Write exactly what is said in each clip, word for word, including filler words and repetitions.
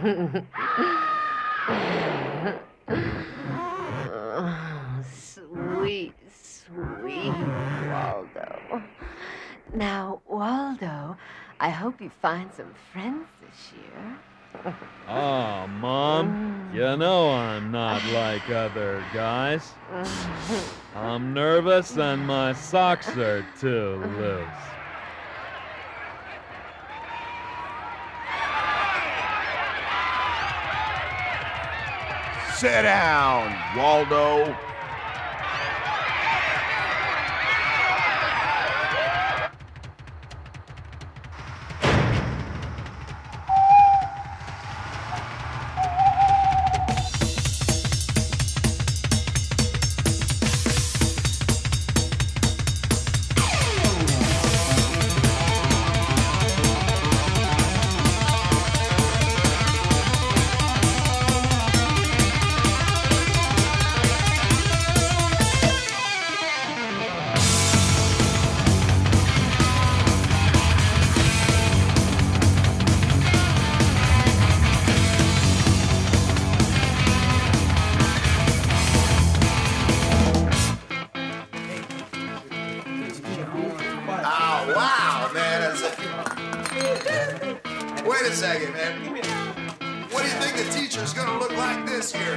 Oh, sweet, sweet Waldo. Now, Waldo, I hope you find some friends this year. Oh, Mom, you know I'm not like other guys. I'm nervous and my socks are too loose. Sit down, Waldo. Oh, wow, man. That's... Wait a second, man. What do you think the teacher's gonna look like this year?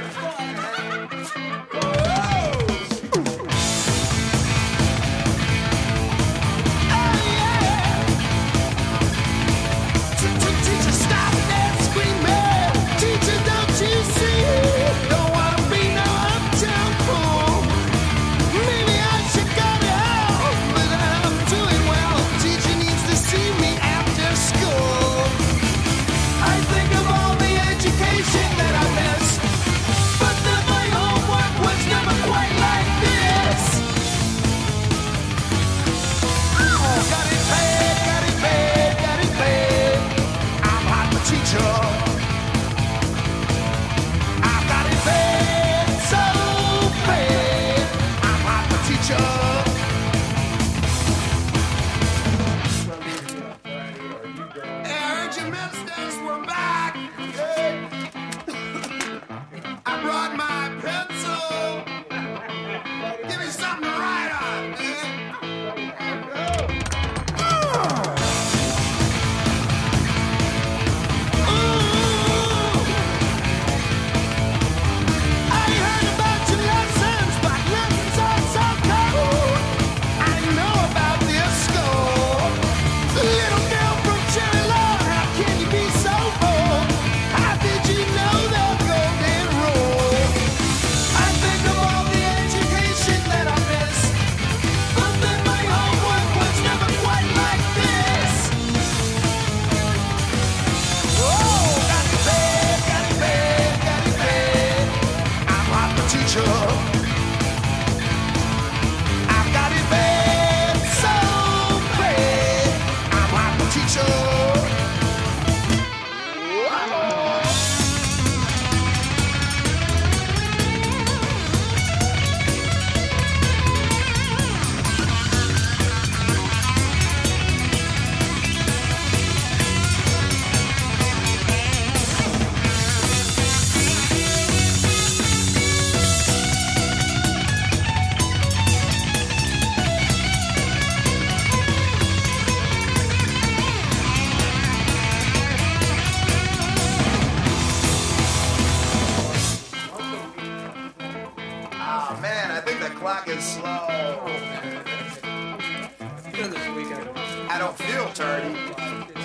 Clock is slow. I don't feel dirty.